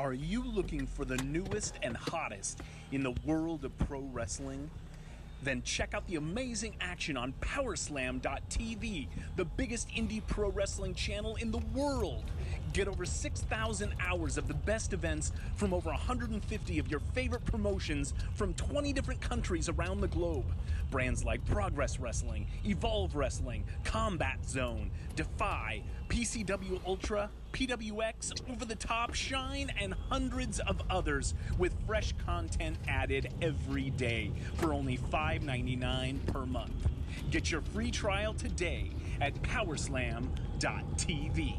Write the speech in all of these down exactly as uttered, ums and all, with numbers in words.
Are you looking for the newest and hottest in the world of pro wrestling? Then check out the amazing action on Powerslam dot T V, the biggest indie pro wrestling channel in the world. Get over six thousand hours of the best events from over one hundred fifty of your favorite promotions from twenty different countries around the globe. Brands like Progress Wrestling, Evolve Wrestling, Combat Zone, Defy, P C W Ultra, P W X, Over the Top, Shine, and hundreds of others with fresh content added every day for only five ninety-nine per month. Get your free trial today at Powerslam dot T V.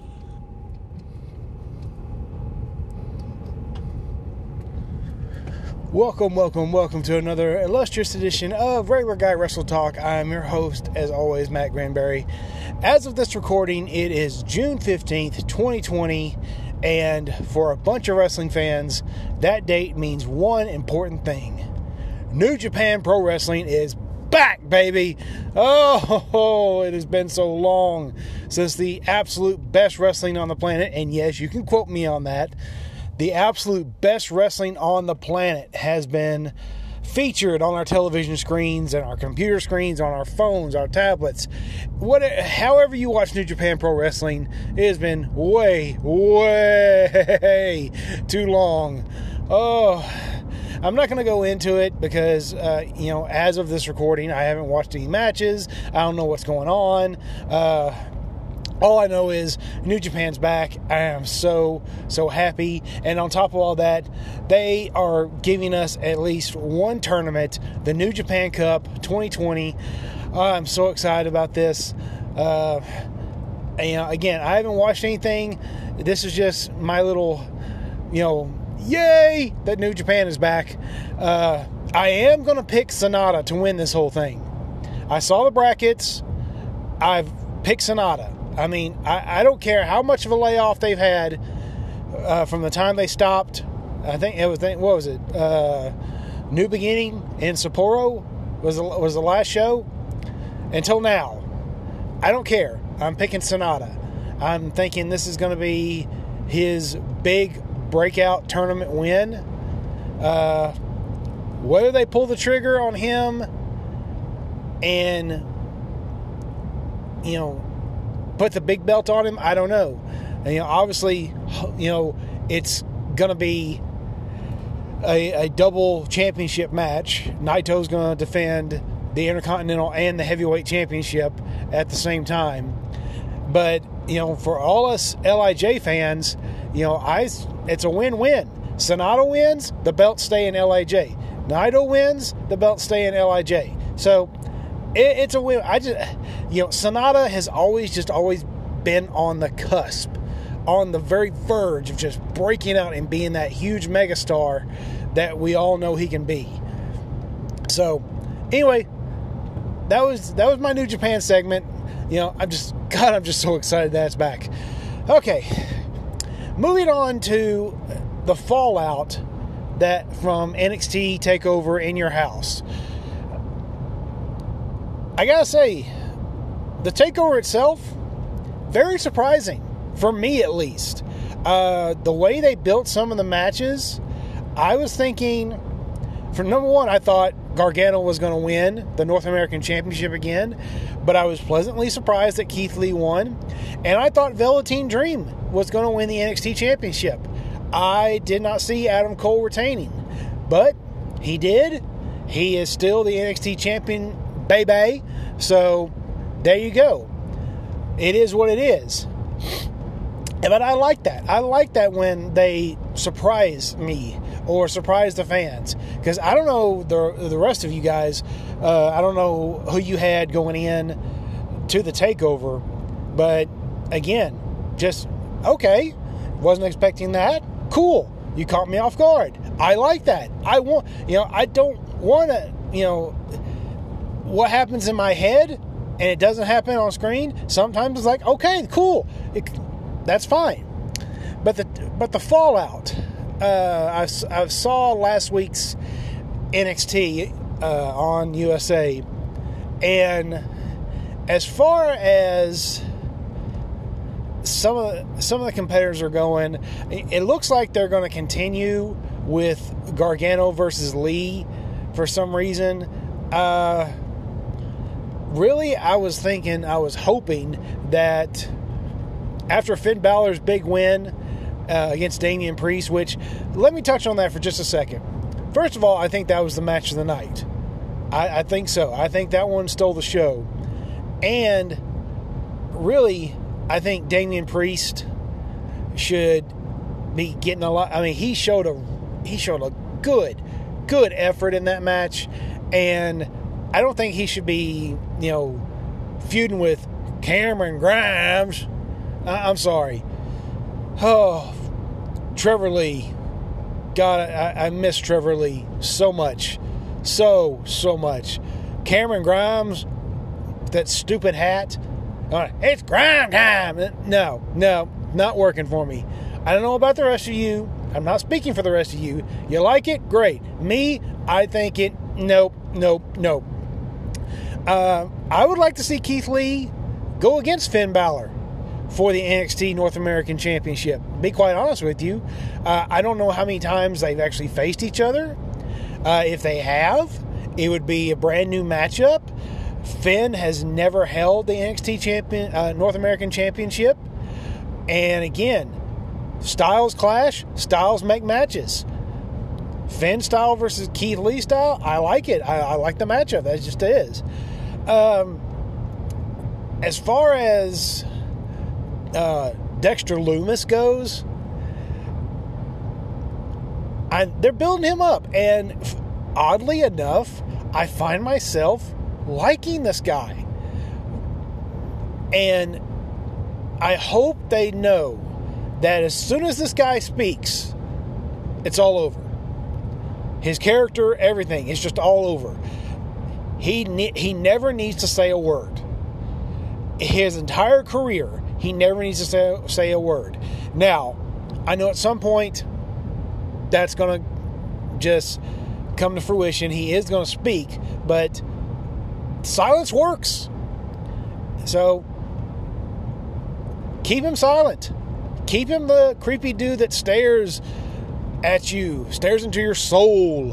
Welcome, welcome, welcome to another illustrious edition of Regular Guy Wrestle Talk. I'm your host, as always, Matt Granberry. As of this recording, it is June fifteenth, twenty twenty, and for a bunch of wrestling fans, that date means one important thing. New Japan Pro Wrestling is back, baby! Oh, it has been so long since the absolute best wrestling on the planet, and yes, you can quote me on that. The absolute best wrestling on the planet has been featured on our television screens and our computer screens, on our phones, our tablets. What, however you watch New Japan Pro Wrestling, it has been way, way too long. Oh, I'm not going to go into it because, uh, you know, as of this recording, I haven't watched any matches. I don't know what's going on. Uh... All I know is New Japan's back. I am so, so happy. And on top of all that, they are giving us at least one tournament, the New Japan Cup twenty twenty. I'm so excited about this. Uh, and, you know, again, I haven't watched anything. This is just my little, you know, yay that New Japan is back. Uh, I am going to pick Sonata to win this whole thing. I saw the brackets. I've picked Sonata. I mean, I, I don't care how much of a layoff they've had uh, from the time they stopped. I think it was, what was it? Uh, New Beginning in Sapporo was the, was the last show until now. I don't care. I'm picking Sonata. I'm thinking this is going to be his big breakout tournament win. Uh, whether they pull the trigger on him and, you know, put the big belt on him, I don't know. And, you know, obviously, you know, it's going to be a, a double championship match. Naito's going to defend the Intercontinental and the Heavyweight Championship at the same time. But, you know, for all us L I J fans, you know, I it's a win-win. Sonata wins, the belt stay in L I J. Naito wins, the belt stay in L I J. So, it, it's a win. I just... You know, Sonata has always just always been on the cusp, on the very verge of just breaking out and being that huge megastar that we all know he can be. So, anyway, that was that was my New Japan segment. You know, I'm just, God, I'm just so excited that it's back. Okay, moving on to the fallout that from N X T TakeOver in Your House. I gotta say, the takeover itself, very surprising, for me at least. Uh, the way they built some of the matches, I was thinking, for number one, I thought Gargano was going to win the North American Championship again, but I was pleasantly surprised that Keith Lee won, and I thought Velveteen Dream was going to win the N X T Championship. I did not see Adam Cole retaining, but he did. He is still the N X T Champion, baby, so... there you go. It is what it is. But I like that. I like that when they surprise me or surprise the fans. Because I don't know the the rest of you guys. Uh, I don't know who you had going in to the takeover. But again, just, okay. Wasn't expecting that. Cool. You caught me off guard. I like that. I want, you know, I don't want to, you know, what happens in my head and it doesn't happen on screen, sometimes it's like, okay, cool, it, that's fine. But the but the fallout, uh, I, I saw last week's N X T uh, on U S A, and as far as some of the, some of the competitors are going. It looks like they're going to continue with Gargano versus Lee for some reason. Uh, really, I was thinking, I was hoping that after Finn Balor's big win uh, against Damian Priest, which, let me touch on that for just a second. First of all, I think that was the match of the night. I, I think so. I think that one stole the show. And really, I think Damian Priest should be getting a lot. I mean, he showed a he showed a good, good effort in that match, and I don't think he should be, you know, feuding with Cameron Grimes. I, I'm sorry. Oh, Trevor Lee. God, I, I miss Trevor Lee so much. So, so much. Cameron Grimes, that stupid hat. Uh, it's Grime time. No, no, not working for me. I don't know about the rest of you. I'm not speaking for the rest of you. You like it? Great. Me, I think it, nope, nope, nope. Uh, I would like to see Keith Lee go against Finn Balor for the N X T North American Championship. Be quite honest with you. Uh, I don't know how many times they've actually faced each other. Uh, if they have, it would be a brand new matchup. Finn has never held the N X T champion, uh, North American Championship. And again, styles clash, styles make matches. Finn style versus Keith Lee style, I like it. I, I like the matchup. That just is. Um, as far as uh, Dexter Lumis goes, I, they're building him up. And oddly enough, I find myself liking this guy. And I hope they know that as soon as this guy speaks, it's all over. His character, everything, it's just all over. He ne- he never needs to say a word. His entire career, he never needs to say, say a word. Now, I know at some point that's going to just come to fruition. He is going to speak, but silence works. So keep him silent. Keep him the creepy dude that stares at you, stares into your soul.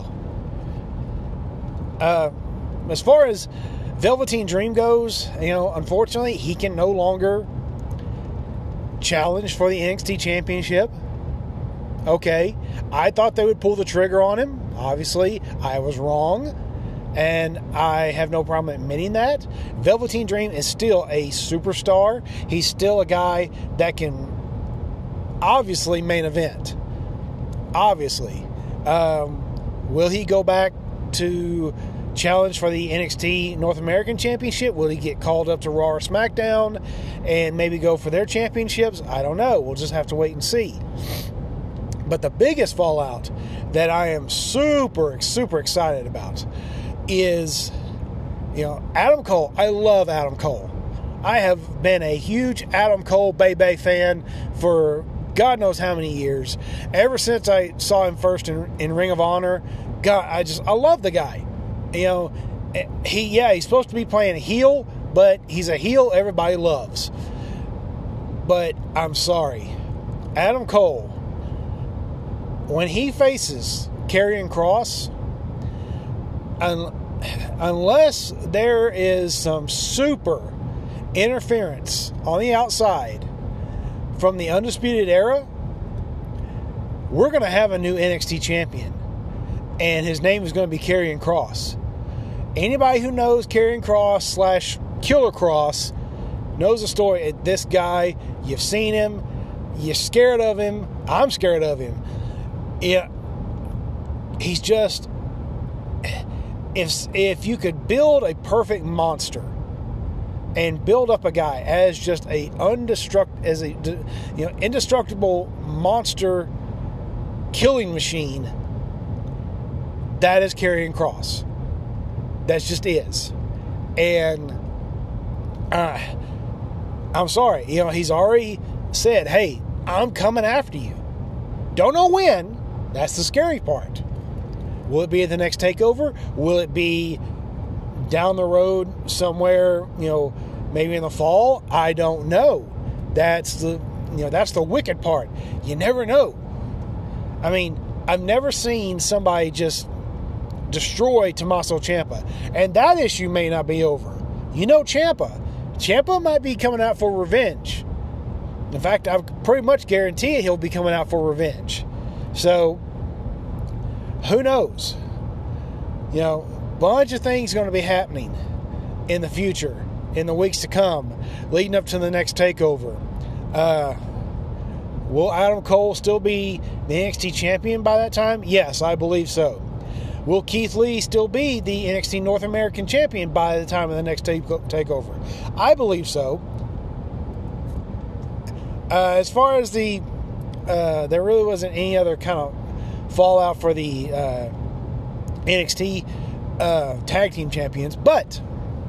Uh, as far as Velveteen Dream goes, you know, unfortunately, he can no longer challenge for the N X T Championship. Okay, I thought they would pull the trigger on him. Obviously, I was wrong, and I have no problem admitting that. Velveteen Dream is still a superstar. He's still a guy that can obviously main event. Obviously. Um, will he go back to challenge for the N X T North American Championship? Will he get called up to Raw or SmackDown and maybe go for their championships? I don't know. We'll just have to wait and see. But the biggest fallout that I am super, super excited about is, you know, Adam Cole. I love Adam Cole. I have been a huge Adam Cole Bay Bay fan for God knows how many years. Ever since I saw him first in, in Ring of Honor, God, I just, I love the guy. You know, he, yeah, he's supposed to be playing a heel, but he's a heel everybody loves. But I'm sorry. Adam Cole, when he faces Karrion Kross, un, unless there is some super interference on the outside from the Undisputed Era, we're going to have a new N X T champion. And his name is going to be Karrion Kross. Anybody who knows Karrion Kross slash Killer Kross knows the story. This guy, you've seen him. You're scared of him. I'm scared of him. Yeah, he's just... If, if you could build a perfect monster and build up a guy as just a undestruct as a you know indestructible monster killing machine, that is Karrion Kross. That just is. And uh, I'm sorry, you know, he's already said, hey, I'm coming after you. Don't know when. That's the scary part. Will it be at the next takeover? Will it be down the road somewhere, you know, maybe in the fall? I don't know. That's the you know that's the wicked part. You never know. I mean, I've never seen somebody just destroy Tommaso Ciampa, and that issue may not be over. You know, Ciampa, Ciampa might be coming out for revenge. In fact, I pretty much guarantee he'll be coming out for revenge. So, who knows? You know, a bunch of things going to be happening in the future, in the weeks to come, leading up to the next takeover. Uh, will Adam Cole still be the N X T champion by that time? Yes, I believe so. Will Keith Lee still be the N X T North American champion by the time of the next take- takeover? I believe so. Uh, as far as the, uh, there really wasn't any other kind of fallout for the uh, N X T uh, tag team champions, but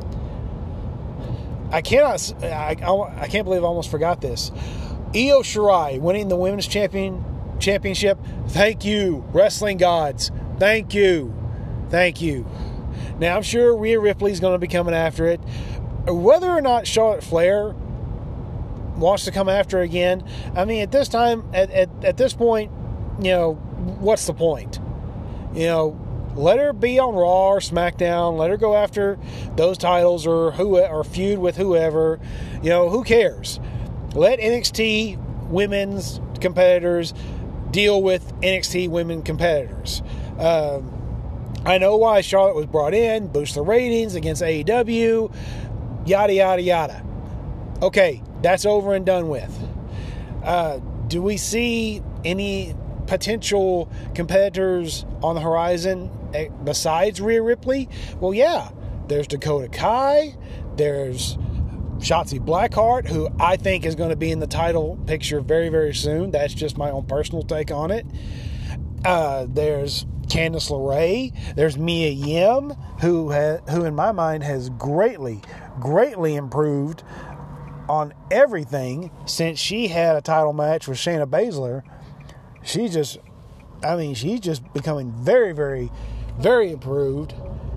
I cannot, I, I, I can't believe I almost forgot this. Io Shirai winning the women's champion championship. Thank you, wrestling gods. Thank you, thank you. Now I'm sure Rhea Ripley's going to be coming after it. Whether or not Charlotte Flair wants to come after again, I mean, at this time, at, at, at this point, you know, what's the point? You know, let her be on Raw or SmackDown. Let her go after those titles or who or feud with whoever. You know, who cares? Let N X T women's competitors deal with N X T women competitors. Um, I know why Charlotte was brought in, boost the ratings against A E W, yada, yada, yada. Okay, that's over and done with. Uh, do we see any potential competitors on the horizon besides Rhea Ripley? Well, yeah. There's Dakota Kai. There's Shotzi Blackheart, who I think is going to be in the title picture very, very soon. That's just my own personal take on it. Uh, there's Candice LeRae. There's Mia Yim, who ha- who in my mind has greatly, greatly improved on everything since she had a title match with Shayna Baszler. She just, I mean, she's just becoming very, very, very improved.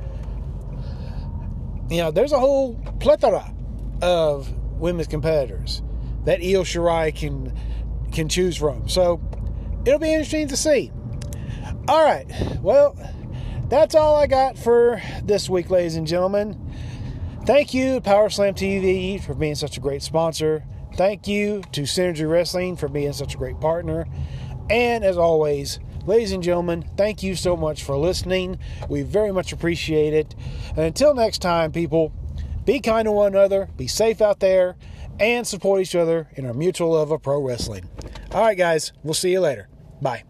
You know, there's a whole plethora of women's competitors that Io Shirai can can choose from. So it'll be interesting to see. All right, well, that's all I got for this week, ladies and gentlemen. Thank you to Power Slam T V for being such a great sponsor. Thank you to Synergy Wrestling for being such a great partner. And as always, ladies and gentlemen, thank you so much for listening. We very much appreciate it. And until next time, people, be kind to one another, be safe out there, and support each other in our mutual love of pro wrestling. All right, guys, we'll see you later. Bye.